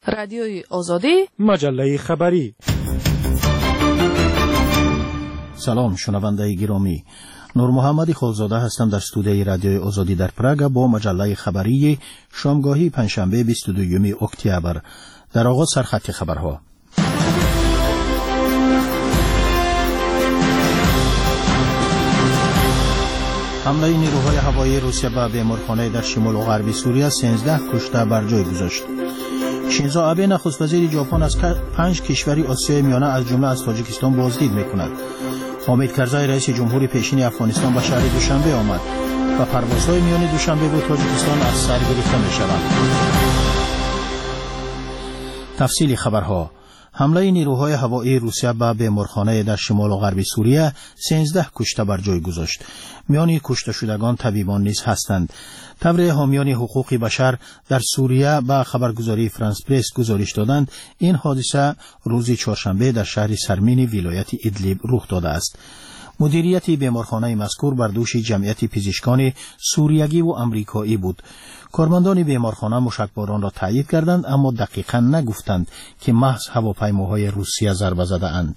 رادیوی آزادی، مجله خبری. سلام شنونده گرامی، نور محمد خالزاده هستم در استودیوی رادیوی آزادی در پراگ با مجله خبری شامگاهی پنجشنبه 22 اکتبر. در آغاز سرخط خبرها. حمله نیروهای هوایی روسیه به بیمارخانه در شمال و غربی سوریه 13 کشته بر جای گذاشت. شینزو آبه نخست وزیر ژاپن از 5 کشوری آسیای میانه از جمله از تاجیکستان بازدید میکند. حامد کرزای رئیس جمهوری پیشین افغانستان به شهر دوشنبه آمد و پروازهای میان دوشنبه و تاجیکستان از سر گرفته میشوند. تفصیل خبرها. حمله نیروهای هوایی روسیه به بیمارخانه در شمال و غربی سوریه 13 کشته بر جای گذاشت. میان کشته شدگان طبیبان نیز هستند. طبر حامیان حقوق بشر در سوریه به خبرگزاری فرانس پرس گزارش دادند این حادثه روز چهارشنبه در شهر سرمین ولایت ادلیب رخ داده است. مدیریت بیمارخانه مذکور بر دوش جمعیت پزشکان سوریگی و امریکایی بود. کارمندان بیمارخانه مشکباران را تایید کردند اما دقیقاً نگفتند که محض هواپیماهای روسیه ضربه زده اند.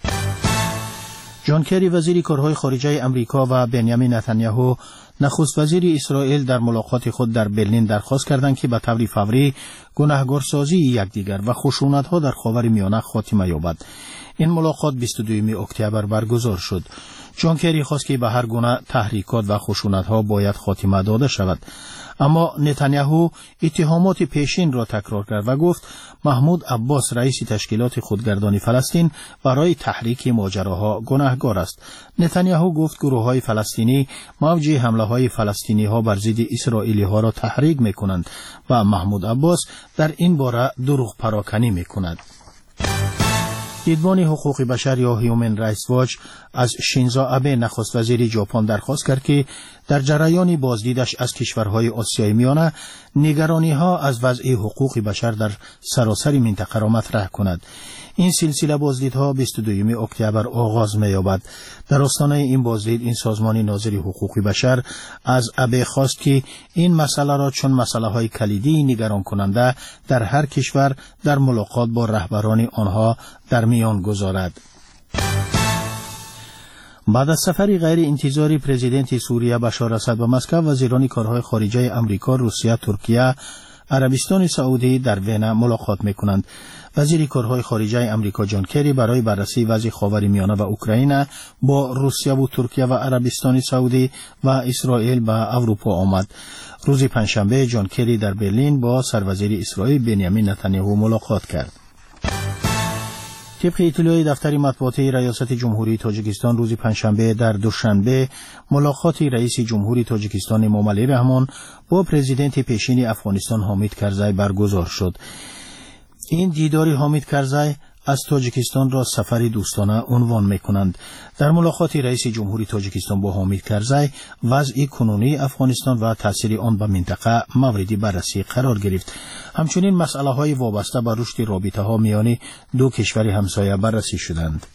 جان کری وزیر کارهای خارجه امریکا و بنیامین نتانیاهو نخست وزیر اسرائیل در ملاقات خود در برلین درخواست کردند که به طور فوری گناهکارسازی یکدیگر و خشونت‌ها در خاورمیانه خاتمه یابد. این ملاقات 22 اکتبر برگزار شد. جان کری خواست که به هر گونه تحریکات و خشونت‌ها باید خاتمه داده شود. اما نتانیاهو اتهامات پیشین را تکرار کرد و گفت محمود عباس رئیس تشکیلات خودگردانی فلسطین برای تحریک ماجراها گناهکار است. نتانیاهو گفت گروه‌های فلسطینی موج حمله‌های فلسطینی‌ها بر ضد اسرائیلی‌ها را تحریک می‌کنند و محمود عباس در این باره دروغ پراکنی می‌کند. دیدبان حقوق بشر یا هیومن رایتس واچ از شینزو آبه نخست وزیر ژاپن درخواست کرد که در جریان بازدیدش از کشورهای آسیای میانه نگرانی‌ها از وضع حقوق بشر در سراسر منطقه را مطرح کند. این سلسله بازدیدها 22 اکتبر آغاز می‌یابد. در آستانه این بازدید این سازمان ناظر حقوق بشر از آبه خواست که این مسئله را چون مسئله‌های کلیدی نگران کننده در هر کشور در ملاقات با رهبران آنها در میان گذارد. بعد از سفری غیر انتظاری پرزیدنت سوریه بشار اسد به مسکو، وزیران کارهای خارجه امریکا، روسیه، ترکیه، عربستان سعودی در وین ملاقات می‌کنند. وزیر کارهای خارجه امریکا جان کری برای بررسی وضع خاورمیانه و اوکراین با روسیه و ترکیه و عربستان سعودی و اسرائیل به اروپا آمد. روز پنجشنبه جان کری در برلین با سروزیر اسرائیل بنیامین نتانیاهو ملاقات کرد. طبق اطلاع دفتر مطبوعاتی ریاست جمهوری تاجیکستان روز پنجشنبه در دوشنبه ملاقات رئیس جمهوری تاجیکستان امامعلی رحمان با پرزیدنت پیشین افغانستان حامد کرزای برگزار شد. این دیدار حامد کرزای از تاجیکستان را سفری دوستانه عنوان می‌کنند. در ملاقات رئیس جمهوری تاجیکستان با حامد کرزای وضع کنونی افغانستان و تاثیر آن به منطقه مورد بررسی قرار گرفت. همچنین مسئله‌های وابسته به رشد رابطه‌ها میان دو کشور همسایه بررسی شدند.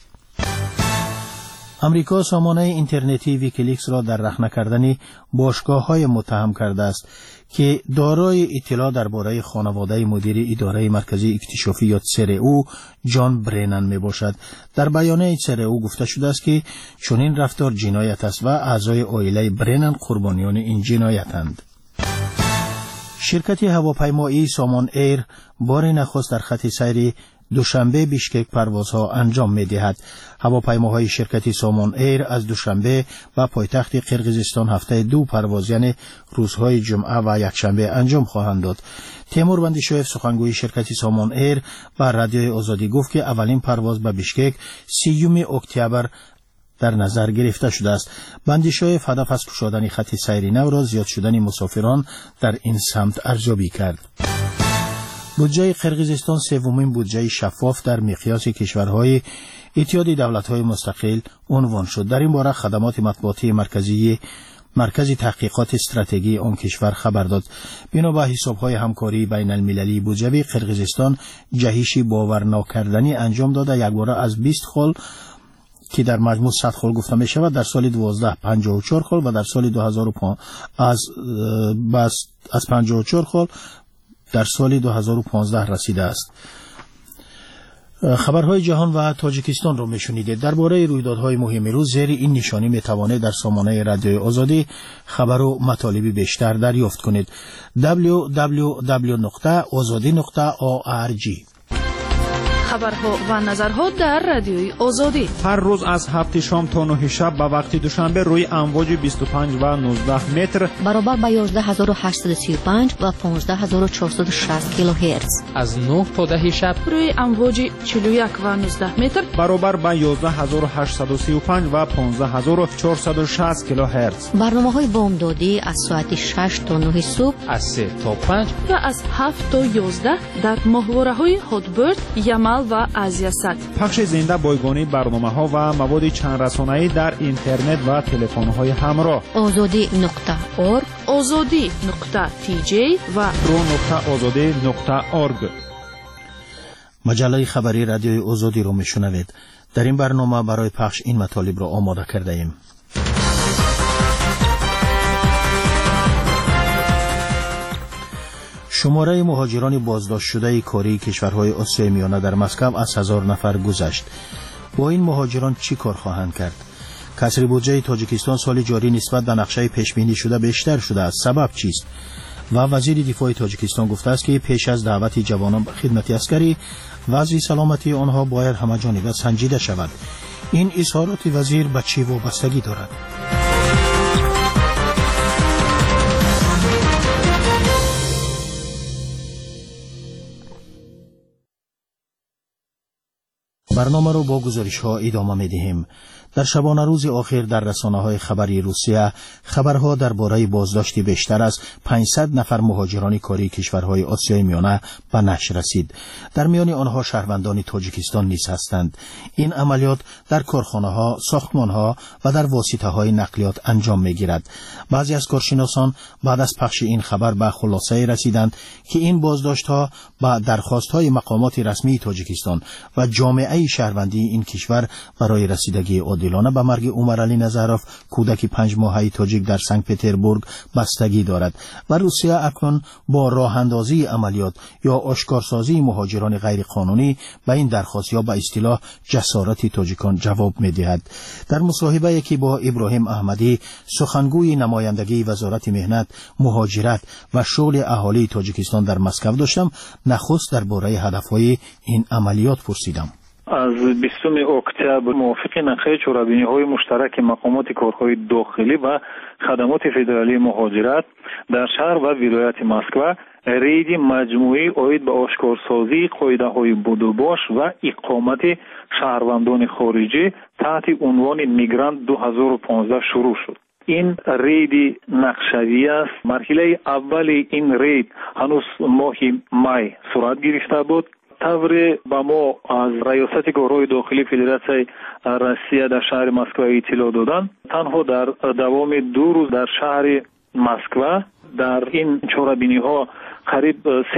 امریکا سامانه اینترنتی ویکیلیکس را در رخنه کردن باشگاه‌های متهم کرده است که دارای اطلاع درباره خانواده مدیر اداره مرکزی اکتشافی یا CRU جان برنن می باشد. در بیانیه CRU گفته شده است که چنین رفتار جنایت است و اعضای عائله برنن قربانیان این جنایتند. شرکت هواپیمایی سامان ایر بار نخست در خط سیر دوشنبه بیشکک پروازها انجام می‌دهد. هواپیماهای شرکت سامان ایر از دوشنبه و پایتخت قرقیزستان هفته 2 پرواز یعنی روزهای جمعه و یکشنبه انجام خواهند داد. تیمور بندیشویف سخنگوی شرکت سامان ایر با رادیوی آزادی گفت که اولین پرواز به بیشکک 30 اکتبر در نظر گرفته شده است. بندیشویف هدف از گشودن خط سیر نو را زیاد شدن مسافران در این سمت ارزیابی کرد. بودجه قرقیزستان سومین بودجه شفاف در مقیاس کشورهای اتحاد دولت‌های مستقل عنوان شد. در این باره خدمات مطبوعاتی مرکز تحقیقات استراتژی آن کشور خبر داد. بنا به حساب‌های همکاری بین المللی بودجه قرقیزستان جهش باور ناکردنی انجام داده یک باره از 20 خال که در مجموع 100 خال گفته می شود در سال 12 54 خال و در سال 2005 از 54 خال در سال 2015 رسیده است. خبرهای جهان و تاجیکستان رو میشنیدید. درباره رویدادهای مهم روز زیر این نشانی میتوانید در سامانه رادیوی آزادی خبر و مطالبی بیشتر دریافت کنید. www.azadi.org. خبرها و نظرها در رادیوی آزادی هر روز از 7 شام تا 9 شب به وقت دوشنبه روی امواج 25 و 19 متر برابر با 11835 و 15460 کیلوهرتز. از 9 تا 10 شب روی امواج 41 و 19 متر برابر با 11835 و 15460 کیلوهرتز. برنامه‌های بامدادی از ساعت 6 تا 9 صبح، از 3 تا 5 و از 7 تا 11 در ماهواره‌های هاتبرد، یمل و آزیاسات. پخش زنده بایگانی برنامه‌ها و مواد چند رسانه‌ای در اینترنت و تلفن‌های همراه. azadi.org، azadi.tj و pro.azadi.org. مجله خبری رادیوی آزادی رو میشنوید. در این برنامه برای پخش این مطالب را آماده کرده ایم. شماره مهاجران بازداشت شده کاری کشورهای آسیای میانه در مسکو از 1000 نفر گذشت. با این مهاجران چی کار خواهند کرد؟ کسری بودجه تاجیکستان سال جاری نسبت به نقشه پیش بینی شده بیشتر شده است. سبب چیست؟ و وزیر دفاع تاجیکستان گفته است که پیش از دعوت جوانان به خدمت عسکری، وضع سلامتی آنها باید همه‌جانبه سنجیده شود. این اظهارات وزیر به چی وابستگی دارد؟ برنامه رو با گزارش ها ادامه می‌دهیم. در شبانه روز آخر در رسانه‌های خبری روسیه خبرها درباره بازداشت بیشتر از 500 نفر مهاجران کاری کشورهای آسیای میانه به نشر رسید. در میان آنها شهروندان تاجیکستان نیز هستند. این عملیات در کارخانه‌ها، ساختمان‌ها و در واسطه‌های نقلیات انجام می‌گیرد. بعضی از کارشناسان بعد از پخش این خبر به خلاصه رسیدند که این بازداشت‌ها با درخواست‌های مقامات رسمی تاجیکستان و جامعه شهروندی این کشور برای رسیدگی عادلانه به مرگ عمرعلی نظروف، کودک 5 ماهه تاجیک در سنت پتربورگ بستگی دارد و روسیه اکنون با راه اندازی عملیات یا آشکارسازی مهاجران غیر قانونی به این درخواست یا به اصطلاح جسارت تاجیکان جواب می‌دهد. در مصاحبه‌ای که با ابراهیم احمدی سخنگوی نمایندگی وزارت مهنت، مهاجرت و شغل اهالی تاجیکستان در مسکو داشتم، نخست درباره هدف‌های این عملیات پرسیدم. از 20 اکتبر موافق نقشه چورابینی‌های مشترک مقامات کارهای داخلی و خدمات فدرالی مهاجرت در شهر و ولایت مسکو رید مجموعی عاید به آشکارسازی قاعده‌های بدوباش و اقامت شهروندان خارجی تحت عنوان میگرانت 2015 شروع شد. این رید نقشه‌ای است. مرحله اول این رید هنوز ماه مای صورت گرفته بود. طور با ما از ریاست کارهای داخلی فدراسیون روسیه در شهر مسکو اطلاع دادن. تنها در دوام 2 روز در شهر مسکو در این چهاربینی‌ها قریب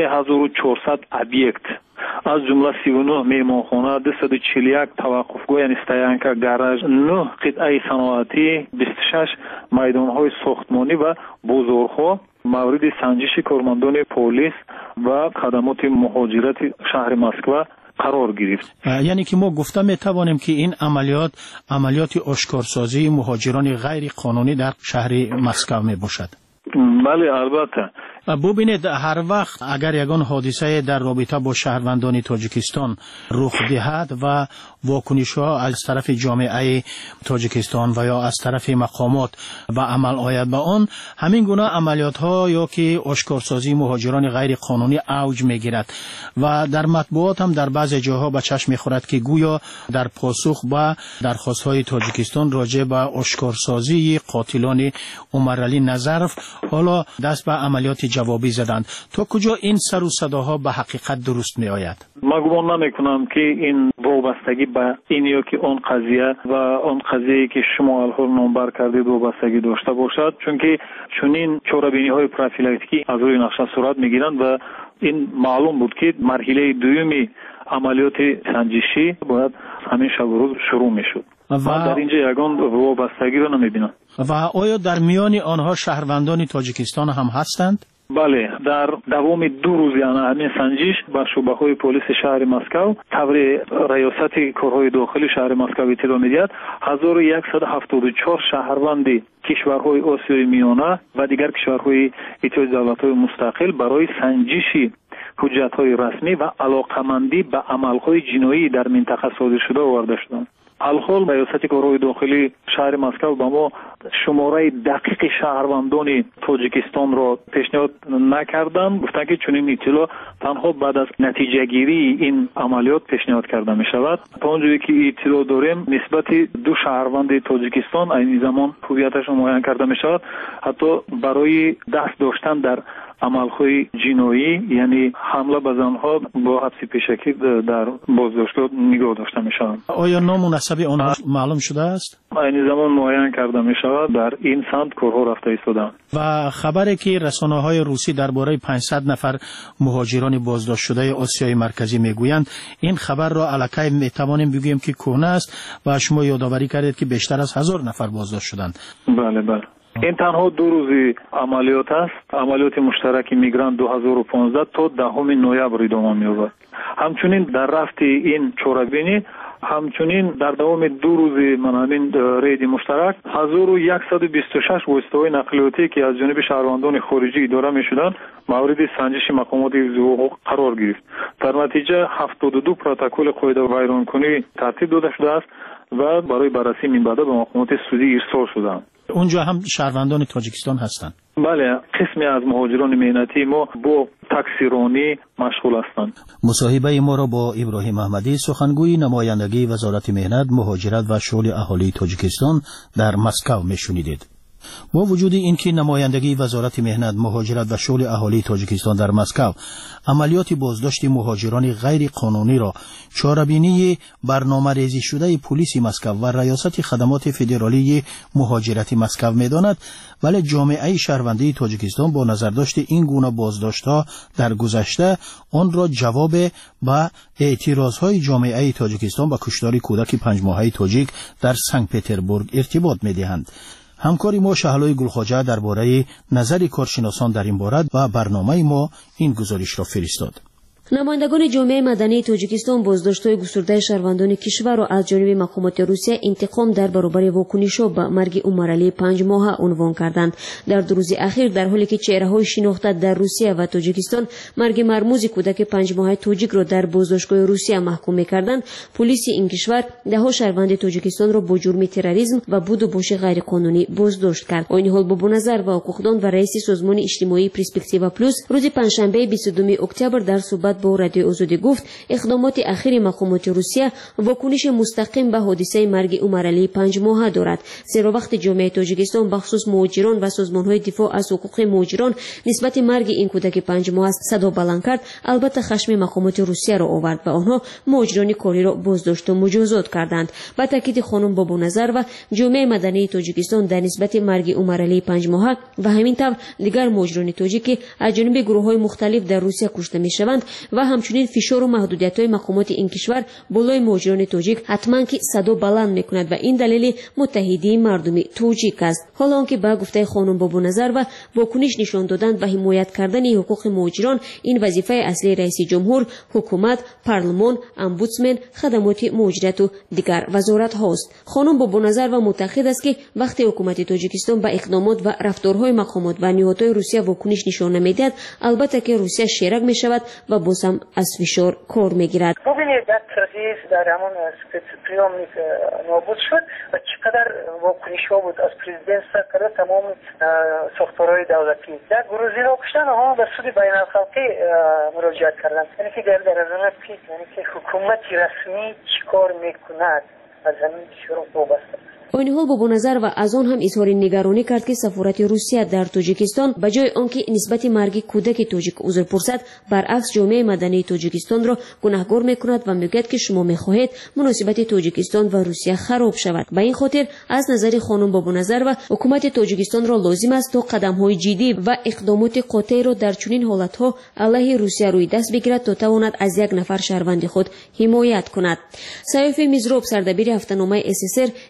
3400 объект از جمله 39 مهمانخانه، 241 توقفگاه یعنی استیانکا، گاراژ، 9 قطعه صنعتی، 26 میدان‌های ساختمانی و بازارها مورد سنجش کارمندان پلیس و خدمات مهاجرت شهر مسکو قرار گرفت. یعنی که ما گفته می توانیم که این عملیات آشکارسازی مهاجران غیر قانونی در شهر مسکو می باشد. بله البته. ببینید هر وقت اگر یگان حادثه در رابطه با شهروندان تاجیکستان رخ دهد و واکنش ها از طرف جامعه تاجیکستان و یا از طرف مقامات و عمل آید به آن، همین گونه عملیات ها یا که آشکارسازی مهاجران غیر قانونی اوج میگیرد و در مطبوعات هم در بعضی جاها به چشم میخورد که گویا در پاسخ به درخواست های تاجیکستان راجع به آشکارسازی قاتلان عمرعلی نظروف حالا دست به عملیات جوابی زدند. تا کجا این سر و صداها به حقیقت درست می آید؟ من گمان نمی کنم که این وابستگی به این یا که اون قضیه و اون قضیه‌ای که شما الان نامبر کردید وابستگی داشته باشد، چون که چنین چهاربینی‌های پروفیلاکتیکی از روی نقشه صورت می‌گیرند و این معلوم بود که مرحله دومی عملیات سنجشی باید همین شب و روز شروع می‌شد. من در اینجا یگان وابستگی رو نمی‌بینم. و آیا در میان آنها شهروندان تاجیکستان هم هستند؟ бале дар давоми 2 рӯзи ҳамин санҷиш ба шӯъбаҳои полиси шаҳри Москав таври раёсати корҳои дохилии шаҳри Москав иттилоъ медиҳад 1174 шаҳрванди кишварҳои Осиёи Миёна ва дигар кишварҳои иттиҳоди давлатҳои мустақил барои санҷиши ҳуҷҷатҳои расмӣ ва алоқамандӣ ба амалҳои ҷиноӣ дар минтақа содиршуда оварда шуданд. алҳол раёсати корҳои дохилии шаҳри Москав ба мо шумораи дақиқи шаҳрвандони Тоҷикистонро пешниҳод накарданд. Гуфтанд ки чунин иттилоъ танҳо баъд аз натиҷагирии ин амалиёт пешниҳод карда мешавад. то он ҷое ки иттилоъ дорем нисбати 2 шаҳрванди Тоҷикистон айни замон ҳувияташон муайян карда мешавад. ҳатто барои даст доштан дар амалҳои ҷиноӣ, яъне ҳамла ба занҳо бо ҳабси пешакӣ дар боздоштгоҳ нигоҳ дошта мешаванд. оя ному насаби онҳо маълум шудааст? айни замон муайян карда мешавад. дар ин самт корҳо рафта истоданд. ва хабаре ки расонаҳои русӣ дар бораи 500 нафар муҳоҷирони боздоштшудаи Осиёи марказӣ мегӯянд, ин хабарро аллакай метавонем бигӯем ки кӯҳна аст ва шумо ёдоварӣ кардед ки бештар аз 1000 нафар боздошт шуданд. бале бале, ин танҳо 2 рӯзи амалиёт аст. амалиёти муштараки мигрант 2015 то 10 ноябр идома меёбад. ҳамчунин дар рафти ин чорабинӣ ҳамчунин дар давоми 2 рӯзи ҳамин рейди муштарак 1126 воситаҳои нақлиётие ки аз ҷониби шаҳрвандони хориҷӣ идора мешуданд мавриди санҷиши мақомоти ҳифзи ҳуқуқ қарор гирифт. дар натиҷа 72 протоколи қоидавайронкунӣ тартиб дода шудааст ва барои баррасии минбаъда ба мақомоти судӣ ирсол шуданд. اونجا هم شهروندان تاجیکستان هستند. بله، قسمی از مهاجران مهنتی ما با تاکسیرانی مشغول هستند. مصاحبه ما را با ابراهیم احمدی، سخنگوی نمایندگی وزارت مهنت، مهاجرت و شغل اهالی تاجیکستان در مسکو میشنیدید. با وجود اینکه نمایندگی وزارت مهنت، مهاجرت و شغل اهالی تاجیکستان در مسکو عملیات بازداشت مهاجران غیر قانونی را چاره‌بینی برنامه‌ریزی شده پلیس مسکو و ریاست خدمات فدرالی مهاجرت مسکو می‌داند، ولی جامعه شهروندی تاجیکستان با نظرداشت این گونه بازداشت‌ها در گذشته آن را جواب به اعتراض‌های جامعه تاجیکستان به کشتار کودک 5 ماهه تاجیک در سن پترزبورگ ارتباط می‌دهند. همکاری ما شهلای گلخواجه درباره نظر کارشناسان در این باره و برنامه ما این گزارش را فرستاد. نمایندگان جامعه مدنی تاجیکستان بازداشت‌های گسترده شهروندان کشور را از جانب مقامات روسیه انتقام در برابر واکنش‌ها به مرگ عمرعلی 5 ماهه عنوان کردند. در 2 روز اخیر در حالی که چهره‌های شناخته در روسیه و تاجیکستان مرگ مرموز کودک 5 ماهه تاجیک را در بازداشتگاه روسیه محکوم می‌کردند، پلیس این کشور ده‌ها شهروند تاجیکستان را با جرم تروریسم و بود و باش غیرقانونی بازداشت کرد. این حال با نظر و حقوقدان و رئیس سازمان اجتماعی پرسپکتیو پلوس روز پنجشنبه 22 اکتبر در صحبت با رادیو آزادی گفت اقدامات اخیر مقامات روسیه واکنش مستقیم به حادثه مرگ عمرعلی 5 ماهه دارد، زیرا وقتی جامعه تاجیکستان بخصوص مهاجران و سازمان‌های دفاع از حقوق مهاجران نسبت مرگ این کودک 5 ماهه صدا بلند کرد، البته خشم مقامات روسیه را آورد و آنها مهاجران کاری را بازداشت و مجازات کردند. با تاکید خانم بابو نظر و جامعه مدنی تاجیکستان در نسبت مرگ عمرعلی 5 ماهه و همین طور دیگر مهاجران تاجیک از جانب گروه‌های مختلف در روسیه کشته می‌شوند و همچنین فشار و محدودیت‌های مقامات این کشور بالای مهاجران تاجیک حتما که صدا بلند می‌کند و این دلیل متحدی مردم تاجیک است. حالا آنکه با گفته خانم بابو نظر و واکنش نشان دادن و حمایت کردن حقوق مهاجران این وظیفه اصلی رئیس جمهور، حکومت، پارلمان، امبودسمن، خدمات مهاجرت و دیگر وزارت هاست. خانم بابو نظر و معتقد است که وقتی حکومت تاجیکستان به اقدامات و رفتارهای مقامات و نهادهای روسیه واکنش نشان نمیدهد، البته که روسیه شریک می‌شود و بازم از فشار کار میگیرد. ببینید در ترکیه در همون سپتریوم نابود شد و چقدر واکنش‌ها بود از پرزیدنت سر تمام ساختارهای دولتی. در گروزی را کشتن ها به سود بین‌الخلقی مراجعت کردن. یعنی که در پیک، یعنی که حکومتی رسمی چیکار میکند از همین شروع وابسته. این حال با نظر و از آن هم اظهار نگرانی کرد که سفارت روسیه در تاجیکستان به جای آنکه نسبت مرگ کودک تاجیک عذر پرسد، برعکس جامعه مدنی تاجیکستان را گناهکار میکند و میگوید که شما میخواهید مناسبت تاجیکستان و روسیه خراب شود. به این خاطر از نظر خانم بابو نظر و حکومت تاجیکستان را لازم است تا قدم‌های جدی و اقدامات قاطع را در چنین حالت‌ها علیه روسیه روی دست بگیرد تا تواند از یک نفر شهروند خود حمایت کند. سیاف میزروب سردبیر هفته‌نامه SSR ضمن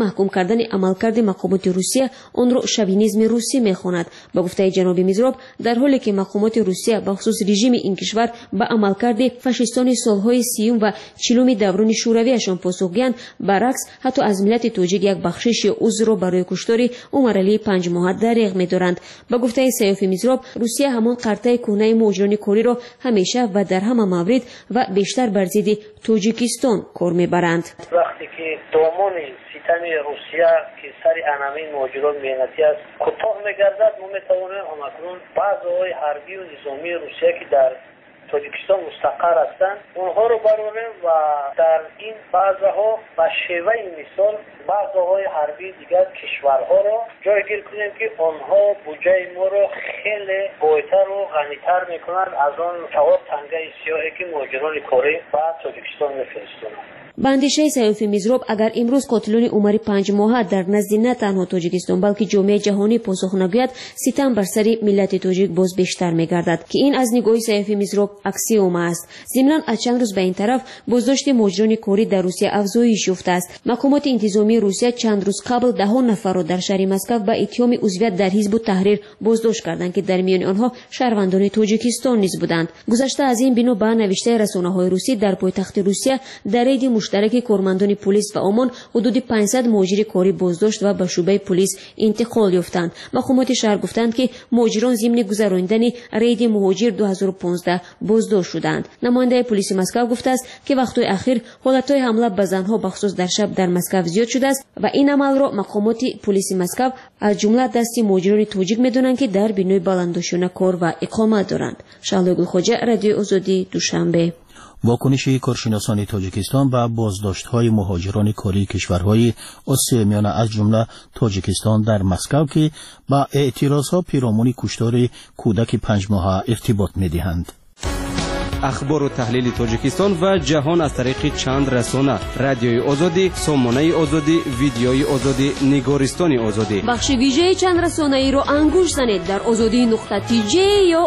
محکوم کردن عملکرد مقامات روسیه آن را شوینیسم روسی می‌خواند. با گفته جناب میزروب، در حالی که مقامات روسیه به خصوص رژیم این کشور به عملکرد فاشیستانی سالهای 30 و 40 دوران شورویشان پاسخگویند، برعکس حتی از ملت توجیک یک بخشش عضو را برای کشتار عمر علی 5 ماه دریغ می‌دارند. با گفته سیوفی میزروب، روسیه همان قرطه کهنه مهاجران کوری را همیشه و در همه مورد و بیشتر بر ضد تاجیکستان کار می‌برند. وقتی که دامن ستم روسیه که سر انامین مهاجران مهنتی است کوتاه می‌گردد، ما می‌توانیم همکنون بعضی‌های حربی و نظامی روسیه که در تاجیکستان مستقر هستند اونها رو براریم و در این بعضها و شیوه مثال بعضهای حربی دیگر کشورها رو جایگیر کنیم که آنها بودجه ما رو خیلی بایتر و غنیتر میکنند از آن جواب تنگه سیاهی که مهاجران کره و تاجیکستان میفرستند. به اندیشه سیوفی میزروب، اگر امروز قاتلان عمر 5 ماهه در نزد نه تنها تاجیکستان بلکه جامعه جهانی پاسخ نگوید، ستم بر سر ملت تاجیک باز بیشتر میگردد که این از نگاه سیوفی میزروب اکسیوم است. ضمناً از چند روز به این طرف بازداشت مهاجران کوری در روسیه افزایش یافته است. مقامات انتظامی روسیه چند روز قبل 10 نفر را در شهر مسکو به اتهام عضویت در حزب التحریر بازداشت کردند که در میان آنها شهروندان تاجیکستان نیز بودند. گذشته از این بنا به نوشته رسانه‌های روسی، در پایتخت روسیه در عید مشترک کارمندان پلیس و آمان حدود 500 مهاجر کوری بازداشت و به شعبه پلیس انتقال یافتند. مقامات شهر گفتند که مهاجران ضمن گذراندن عید مهاجر 2015 بازداشت شدند. نماینده پلیس مسکو گفته است که وقت‌های اخیر حالت‌های حمله به زنها بخصوص در شب در مسکو زیاد شده است و این عمل را مقامات پلیس مسکو از جمله دست مهاجران تاجیک می‌دانند که در بنای بلندشانه کار و اقامت دارند. شهلا گلخوجه، رادیو آزادی، دوشنبه. واکنش کارشناسان تاجیکستان به بازداشت‌های مهاجران کاری کشورهای آسیای میانه از جمله تاجیکستان در مسکو که با اعتراضها پیرامون کشتار کودک 5 ماهه ارتباط می‌دهند. اخبار و تحلیل تاجیکستان و جهان از طریق چند رسانه: رادیوی آزادی، سامانه آزادی، ویدیوی آزادی، نگارستان آزادی. بخش ویژه چند رسانه‌ای را انگوش زنید در azadi.tj یا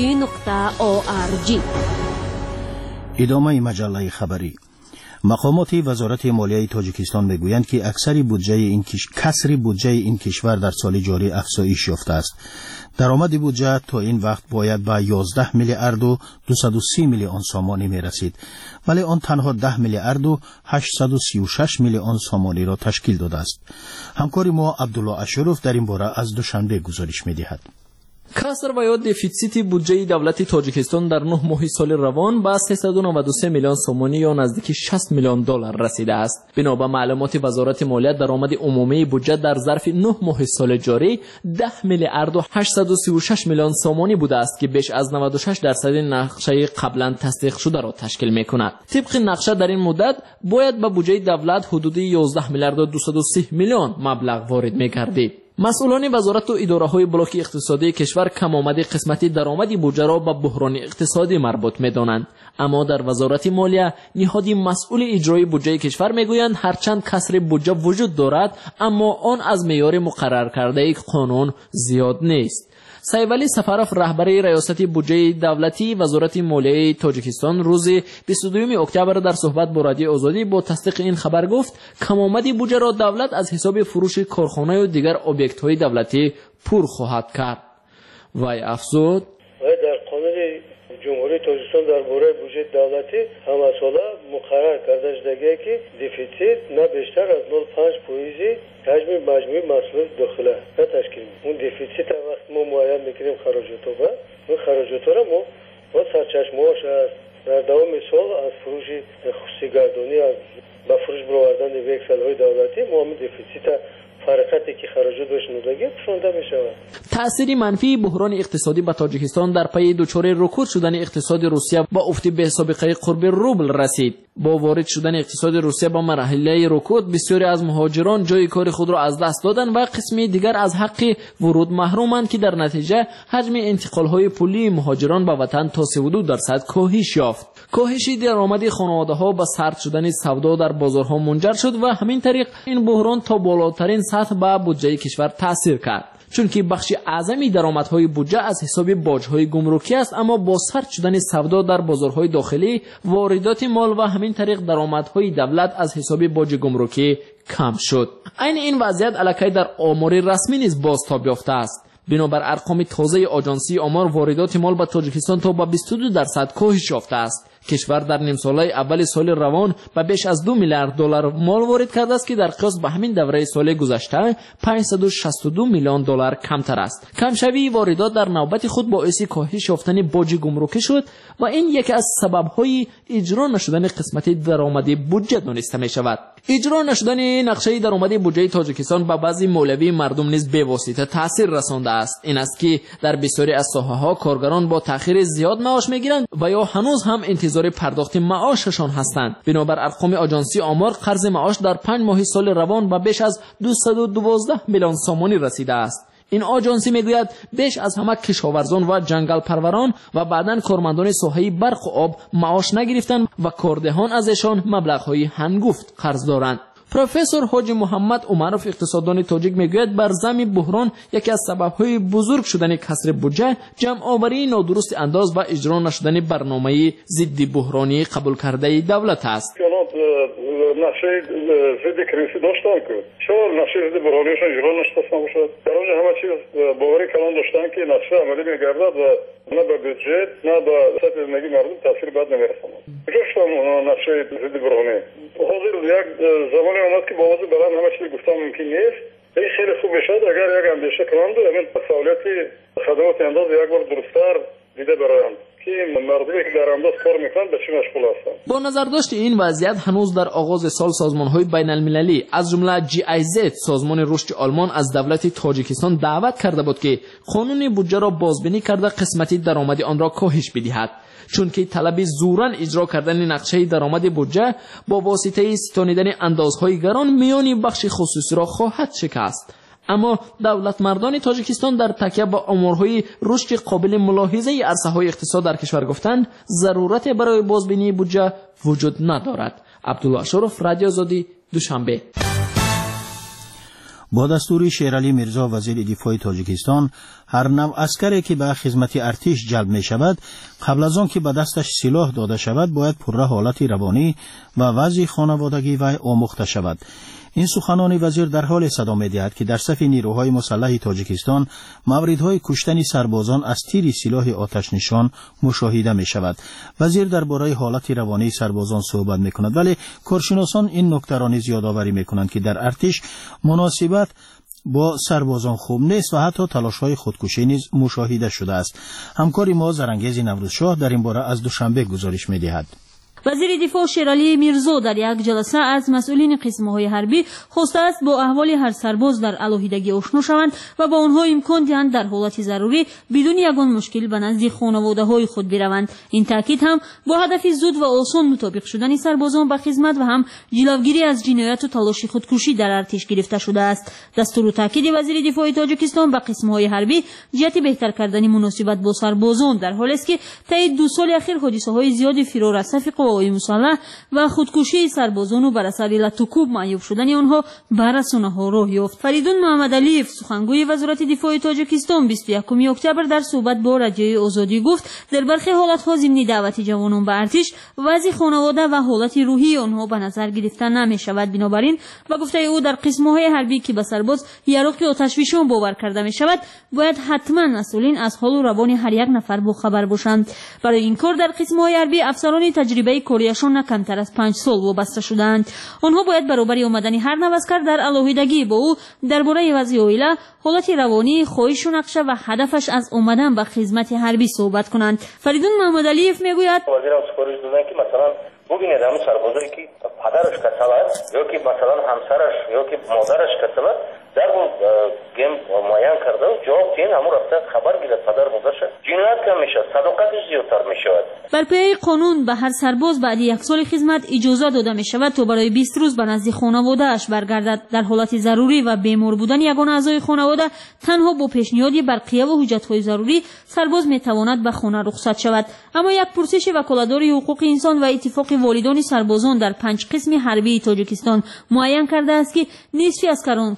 azadi.org. ادامه مجله خبری. مقامات وزارت مالیه تاجیکستان میگویند که کسری بودجه این کشور در سال جاری افزایش یافته است. درآمد بودجه تا این وقت باید به 11 میلیارد و 230 میلیون سامانی میرسید، ولی آن تنها 10 میلیارد و 836 میلیون سامانی را تشکیل داده است. همکار ما عبدالله اشرف در این باره از دوشنبه گزارش میدهد. کسر و یا دفیسیت بودجه دولت تاجیکستان در 9 ماه سال روان به 393 میلیون سومانی یا نزدیک 60 میلیون دلار رسیده است. بنا به معلومات وزارت مالیه، درآمد عمومی بودجه در ظرف 9 ماه سال جاری 10 میلیارد و 836 میلیون سومانی بوده است که بیش از 96% نقشه قبلا تصدیق شده را تشکیل می‌کند. طبق نقشه در این مدت باید به بودجه دولت حدود 11 میلیارد و 230 میلیون مبلغ وارد می‌گردید. مسئولان وزارت و اداره‌های بلاک اقتصادی کشور کم‌آمد قسمتی درآمد بودجه را به بحران اقتصادی مربوط می‌دانند، اما در وزارت مالیه نهاد مسئول اجرای بودجه کشور می‌گویند هرچند کسر بودجه وجود دارد اما آن از معیار مقرر کرده قانون زیاد نیست. سایولی سفرف، رهبر ریاست بودجه دولتی وزارت مالیه تاجیکستان، روز 22 اکتبر در صحبت با رادیو آزادی با تصدیق این خبر گفت کم‌آمد بودجه را دولت از حساب فروش کارخانه و دیگر objekt‌های دولتی پر خواهد کرد. وی افزود: در قانون جمهوری تاجیکستان درباره بودجه دولتی همه ساله مقرر کرده شده که دفیسیت نه بیشتر از 0.5% حجم مجموعی محصولات داخله تشکیل میده. اون دفیسیت وقت ما معین میکنیم خراجاتو و اون خراجات را ما با سرچشمه‌اش است. در دوام سال از فروش خصوصی گردانی از به فروش برآوردن وکسل‌های دولتی ما هم دفیسیت فرقتی که خراجات بهش نودگی پشونده میشود. تأثیر منفی بحران اقتصادی به تاجیکستان در پی دچار رکود شدن اقتصاد روسیه با افت به سابقه قرب روبل رسید. با وارد شدن اقتصاد روسیه با مرحله رکود، بسیاری از مهاجران جای کار خود را از دست دادند و قسمی دیگر از حق ورود محرومند که در نتیجه حجم انتقال‌های پولی مهاجران به وطن تا 32% کاهش یافت. کاهش درآمد خانواده‌ها با سرد شدن سودا در بازارها منجر شد و همین طریق این بحران تا بالاترین سطح به بودجه کشور تاثیر کرد. چون که بخش اعظمی درآمدهای بودجه از حساب باج‌های گمرکی است، اما با سرد شدن سودا در بازارهای داخلی، واردات مال و همین طریق درآمدهای دولت از حساب باج گمرکی کم شد. عین این وضعیت الکی در آمار رسمی نیز بازتاب یافته است. بنابر ارقام تازه آژانسی آمار، واردات مال به تاجیکستان تا به 22% کاهش یافته است. کشور در نیم ساله اول سال روان به بیش از 2 میلیارد دلار مال وارد کرده است که در قیاس به همین دوره سال گذشته 562 میلیون دلار کمتر است. کمشوی واردات در نوبت خود باعث کاهش یافتن باج گمرکی شد و این یکی از سبب‌های اجرا نشدن قسمت درآمدی بودجه دانسته می شود. اجرا نشدن نقشه درآمدی بودجه تاجیکستان به بعضی مولوی مردم نیز بواسطه تاثیر رسانده است. این است که در بسیاری از ساحه‌ها کارگران با تأخیر زیاد معاش می‌گیرند و یا هنوز هم انتظار پرداخت معاششان هستند. بنابر ارقام آژانسی آمار، قرض معاش در 5 ماه سال روان به بیش از 212 میلیون سومانی رسیده است. این آژانسی میگوید بیش از همه کشاورزان و جنگل پروران و بعداً کارمندان ساحه برق و آب معاش نگرفتند و کاردهان ازشان مبلغ‌های هنگفت قرض دارند. پروفسور حاجی محمد عمرов اقتصاددان تاجیک میگوید بر ضمن بحران یکی از سبب‌های بزرگ شدن کسر بودجه جمع‌آوری نادرست انداز و اجرا نشدن برنامه ضد بحرانی قبول کرده دولت است. نقشه ضد کریزی داشتن که چرا نقشه ضد بحرانیشون اجرا نشدن باشد؟ در اونجا همه چیز باوری کلان داشتن که نقشه عملی میگردد و نه به بودجه نه به سطح زندگی مردم تاثیر بد نمیرساند. کجاست نقشه ضد بحرانی؟ حاضر یک زمانی آمد که با آواز بلند همه چیز گفتن ممکن نیست. این خیلی خوب میشد اگر یک اندیشه کنند و همین فعالیت خدمات انداز یک بار درست‌تر دیده برایند که مردمی که در انداز کار میکنند به چی مشغول هستند. با نظر داشت این وضعیت هنوز در آغاز سال سازمان‌های بین‌المللی از جمله GIZ سازمان رشد آلمان از دولت تاجیکستان دعوت کرده بود که قانون بودجه را بازبینی کرده قسمتی درآمد آن را کاهش بدهد، چون که طلب زوراً اجرا کردن نقشه درآمد بودجه با واسطه ستانیدن اندازهای گران میان بخش خصوصی را خواهد شکست. اما دولت مردان تاجیکستان در تکیه با آمارهای رشد قابل ملاحظه عرصه‌های اقتصاد در کشور گفتند ضرورت برای بازبینی بودجه وجود ندارد. عبدالله اشرف، رادیو آزادی، دوشنبه. با دستور شیرعلی میرزا وزیر دفاع تاجیکستان، هر نوع عسکری که به خدمت ارتش جلب می شود قبل از آن که به دستش سلاح داده شود باید پرره حالت روانی و وضع خانوادگی وی آموخته شود. این سخنان وزیر در حال صدا می‌دهد که در صف نیروهای مسلح تاجیکستان موردهای کشتن سربازان از تیر سلاح آتش نشان مشاهده می شود. وزیر درباره حالت روانی سربازان صحبت می کند، ولی کارشناسان این نکته را نیز یادآوری می کنند که در ارتش مناسبت با سربازان خوب نیست و حتی تلاش‌های خودکشی نیز مشاهده شده است. همکار ما زرنگیز نوروزشاه در این باره از دوشنبه گزارش می‌دهد. وزیر دفاع شیرعلی میرزا در یک جلسه از مسئولین قسم‌های حربی خواسته است با احوال هر سرباز در علاهیدگی آشنا شوند و با آنها امکان دهند در حالت ضروری بدون یگان مشکل به نزد خانواده‌های خود بروند. این تاکید هم با هدف زود و آسان مطابق شدن سربازان به خدمت و هم جلوگیری از جنایت و تلاش خودکشی در ارتش گرفته شده است. دستور و تاکید وزیر دفاع تاجیکستان به قسم‌های حربی جهت بهتر کردن مناسبت با سربازان در حالی است که طی 2 سال اخیر حادثه‌های زیادی فرار از صف قوای مسلح و خودکشی سربازان و بر اثر لطوکوب معیوب شدن آنها بر رسانه‌ها راه یافت. فریدون محمد علیف، سخنگوی وزارت دفاع تاجیکستان، 21 اکتبر در صحبت با رادیوی آزادی گفت در برخی حالت‌ها ضمن دعوت جوانان به ارتش وضع خانواده و حالت روحی آنها به نظر گرفته نمی‌شود. بنابراین و گفته او در قسم‌های حربی که به سرباز یراق آتشفشان باور کرده می‌شود باید حتما مسئولین از حال و روان هر یک نفر باخبر باشند. برای این کار در قسم‌های حربی افسران تجربه کاریشان نه کمتر از 5 سال وابسته شدند. آنها باید برابر آمدن هر نوع عسکر در علاهیدگی با او درباره وضع عائله، حالت روانی، خواهش و نقشه و هدفش از آمدن به خدمت حربی صحبت کنند. فریدون محمد علیف میگوید وزیر سپارش دادن که مثلا ببینید همون سربازایی که پدرش کسل است یا که مثلا همسرش یا که مادرش کسل است در اون گیم معین کرده و جواب دین همون رفته خبر گیرد پدر مادرش جنایت کم میشه، صداقتش زیادتر میشود. بر پای قانون به هر سرباز بعد 1 سال خدمت اجازه داده می شود تا برای 20 روز به نزد خانواده اش برگردد. در حالت ضروری و بیمار بودن یگان اعضای خانواده تنها با پیشنهاد برقیه و حجت‌های ضروری سرباز می تواند به خانه رخصت شود. اما یک پرسش وکالتدار حقوق انسان و اتفاق والدان سربازان در 5 قسم حربی تاجیکستان معین کرده است که نصف عسکران که در راه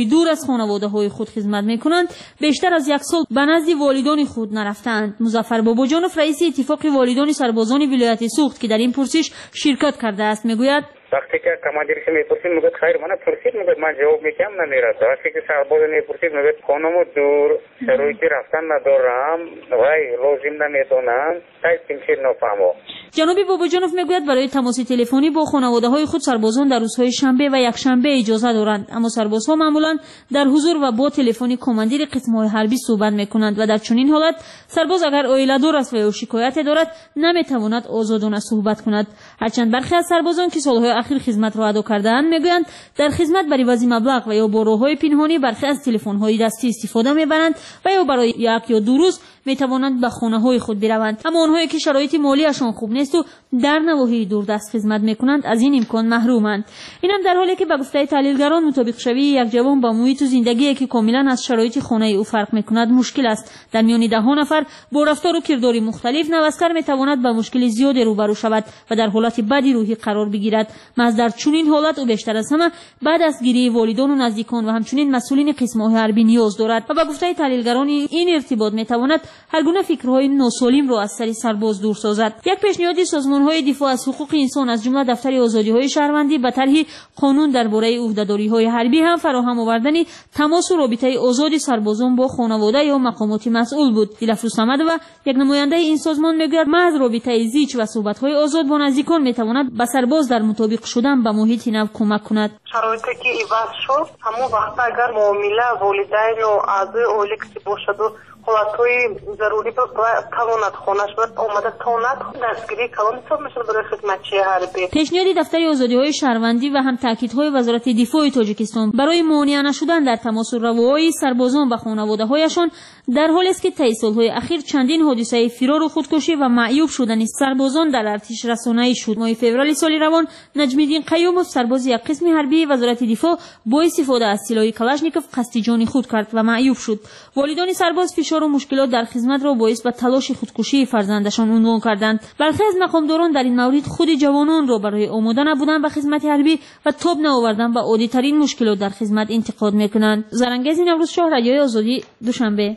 گاهی دور از خانواده‌های خود خدمت می‌کنند بیشتر از 1 سال به نزد والدان خود نرفتند. مظفر باباجانوف رئیس اتفاق والدان سربازان ولایت سوخت که در این پرسش شرکت کرده است میگوید وقتی که کماندیرش میپرسید میگه خیر من پرسید میگه من جواب میگم نمیرسه. وقتی که سرباز میپرسید میگه خانم دور شرایطی رفتن ندارم وای لازم نمیتونم تایپینگ نفهمم. جناب باباجانوف میگوید برای تماس تلفنی با خانواده‌های خود سربازان در روزهای شنبه و یکشنبه اجازه دارند، اما سربازها معمولا در حضور و با تلفنی کماندیر قسم‌های حربی صحبت میکنند و در چنین حالت سرباز اگر عائله‌دار است و یا شکایت دارد نمیتواند آزادانه صحبت کند. هرچند برخی از سربازان که سالهای اخیر خدمت را ادا کرده‌اند میگویند در خدمت بر عوض مبلغ و یا با راه‌های پنهانی برخی از تلفن‌های دستی استفاده میبرند و یا برای 1 یا 2 روز میتوانند به خانه‌های خود بروند. اما آنهایی که شرایط مالیشان خوب نیست و در نواحی دوردست خدمت میکنند از این امکان محرومند. اینم در حالی که به گفته تحلیلگران مطابق شوی یک جوان با محیط و زندگی که کاملا از شرایط خانه او فرق میکند مشکل است. در میان 10 نفر با رفتار و کردار مختلف نوسکر میتواند با مشکل زیادی روبرو شود و در حالت بدی روحی قرار بگیرد. محض در چنین حالت او بیشتر از همه بعد از گیری والدان و نزدیکان و همچنین مسئولین قسم‌های حربی نیاز دارد و به گفته تحلیلگران این ارتباط میتواند هر گونه فکرهای ناسالم را از سر سرباز دور سازد. یک پیشنهاد سازمان‌های دفاع از حقوق انسان از جمله دفتر آزادی‌های شهروندی به طرح قانون درباره عهده‌داری‌های حربی هم فراهم آوردن تماس و رابطه آزاد سربازان با خانواده یا مقامات مسئول بود. دلفروز صمد و یک نماینده این سازمان میگوید محض رابطه زیچ و صحبت‌های آزاد با نزدیکان میتواند به سرباز در مطابق شدن به محیط نو کمک کند. شرایطی که عوض شد همون وقت اگر معامله والدین و اعضای عائله باشد و حالتهای ضروری تواند خونش باید آمده تواند دستگیری کلان حساب میشه برای خدمتچی حربی. پیشنهاد دفتر آزادی‌های شهروندی و هم تاکیدهای وزارت دفاع تاجیکستان برای مانع نشدن در تماس رواهای سربازان و خانواده‌هایشان در حالی است که طی سال‌های اخیر چندین حادثه فرار و خودکشی و معیوب شدن سربازان در ارتش رسانه‌ای شد. ماه فوریه سال روان نجم‌الدین قیوموف سرباز یک قسم حربی وزارت دفاع با استفاده از سلاح کلاشنیکوف قصد جان خود کرد و معیوب شد. والدان سرباز فشار و مشکلات در خدمت را باعث به تلاش خودکشی فرزندشان عنوان کردند. برخی از مقامداران در این مورد خود جوانان را برای آماده نبودن به خدمت حربی و تاب نآوردن به عادی‌ترین مشکلات در خدمت انتقاد می‌کنند. زرنگز نوروز شاه، رادیوی آزادی، دوشنبه.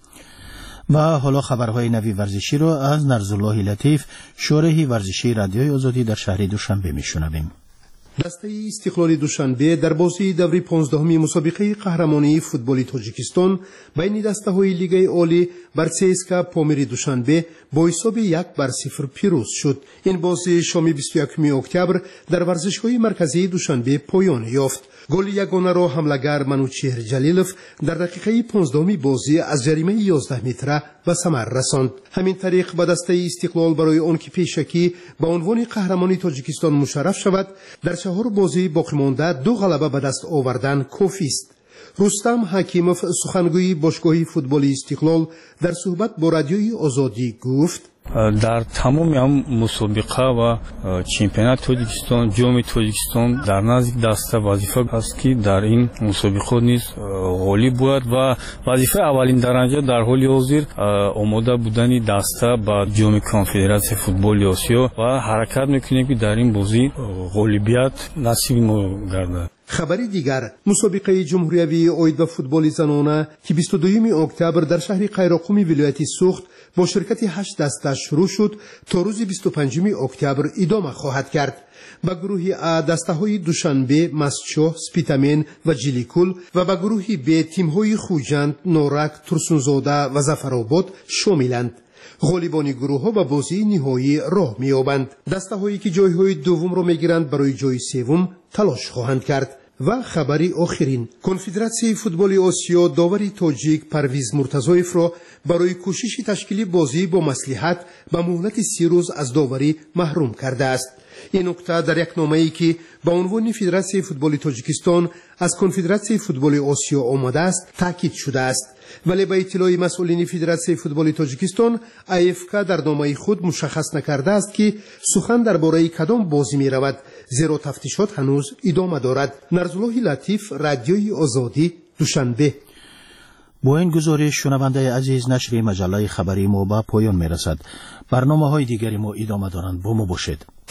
و حالا خبرهای نوی ورزشی را از نرزالله لطیف، شارح ورزشی رادیوی آزادی در شهر دوشنبه میشنویم. دسته استقلال دوشنبه در بازی دوره 15 مسابقه قهرمانی فوتبال تاجیکستان بین دسته‌های لیگ عالی بر CSKA پامیر دوشنبه با حساب 1-0 پیروز شد. این بازی شام 21 اکتبر در ورزشگاه مرکزی دوشنبه پایان یافت. گل یگانه را حمله‌گر منوچهر جلیلوف در دقیقه 15 بازی از جریمه 11 متره به ثمر رساند. همین طریق به دسته استقلال برای آن که پیشکی به عنوان قهرمانی تاجیکستان مشرف شود در 4 بازی باقی مانده 2 غلبه به دست آوردن کافی است. رستم حکیموف سخنگوی باشگاه فوتبال استقلال در صحبت با رادیوی آزادی گفت در تمام هم مسابقه و چمپیونات تاجیکستان، جام تاجیکستان در نزدیک دسته وظیفه است که در این مسابقه نیز غالب بود و وظیفه اولین درجه در حال حاضر آماده بودن دسته با جام کنفدراسیون فوتبال آسیا و حرکت میکنیم که در این بازی غالبیت نصیب ما گردد. خبری دیگر، مسابقه جمهوری عاید به فوتبال زنانه که 22 اکتبر در شهر قیراقوم ولایت سوخت با شرکت 8 دسته شروع شد تا روز 25 اکتبر ادامه خواهد کرد. به گروه A دسته‌های دوشنبه، مسچو، سپیتامن و جلیکول و به گروه B تیم‌های خوجند، نورک، ترسونزاده و ظفرآباد شاملند. غالبان گروه‌ها به بازی نهایی راه می‌یابند. دسته‌هایی که جای‌های دوم را می‌گیرند برای جای سوم تلاش خواهند کرد. و خبری آخرین، کنفدراسیون فوتبال آسیا داوری تاجیک پرویز مرتضایف را برای کوشش تشکیل بازی با مصلحت به مهلت 3 روز از داوری محروم کرده است. این نکته در یک نامه‌ای که با عنوان فدراسیون فوتبال تاجیکستان از کنفدراسیون فوتبال آسیا آمده است تاکید شده است. ولی به اطلاع مسئولین فدراسیون فوتبال تاجیکستان AFK در نامه خود مشخص نکرده است که سخن درباره کدام بازی می رود، زیرا تفتیشات هنوز ادامه دارد. نرزالله لطیف، رادیوی آزادی، دوشنبه. با این گزارش شنونده عزیز نشر مجله خبری ما به پایان می رسد. برنامه های دیگری ما ادامه دارند. با ما باشید.